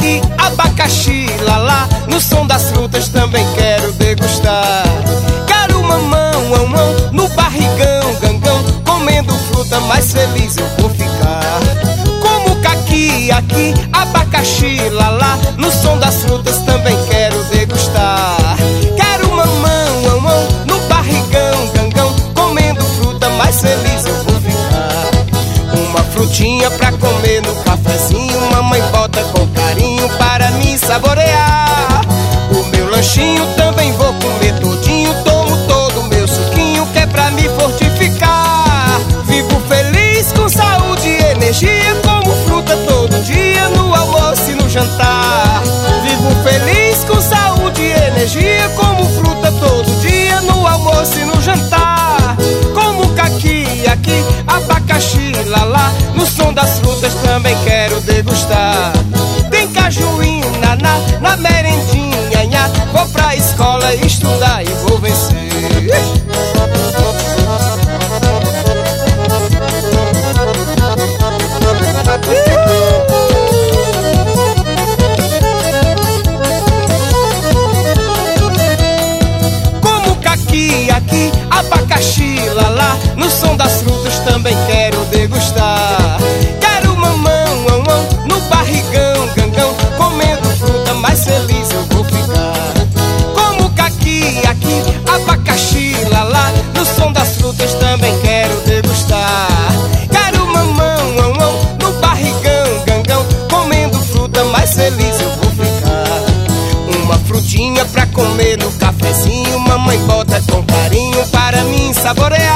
aqui, abacaxi, lalá. No som das frutas também quero degustar. Quero mamão, amão, no barrigão, gangão. Comendo fruta, mais feliz eu vou ficar. Como caqui, aqui, abacaxi, lalá. No som das frutas também quero degustar. Quero mamão, amão, no barrigão, gangão. Comendo fruta, mais feliz eu vou ficar. Uma frutinha pra comer no cafezinho, mamãe bota com carinho para me saborear. O meu lanchinho também vou comer todinho. Tomo todo o meu suquinho que é pra me fortificar. Vivo feliz com saúde e energia, como fruta todo dia no almoço e no jantar. Vivo feliz com saúde e energia, como fruta todo dia no almoço e no jantar. Como caqui, aqui, abacaxi, lalá. No som das frutas também quero degustar. Tem cajuína, na merendinha, nha. Vou pra escola estudar e vou vencer. Como caqui, aqui, abacaxi, lalá. No som das frutas também quero degustar. Quero mamão, mamão, no barrigão, gangão. Comendo fruta, mais feliz eu vou ficar. Como caqui, aqui, abacaxi, lalá. No som das frutas também quero degustar. Quero mamão, mamão, no barrigão, gangão. Comendo fruta, mais feliz eu vou ficar. Uma frutinha pra comer no cafezinho, mamãe bota com carinho para mim saborear.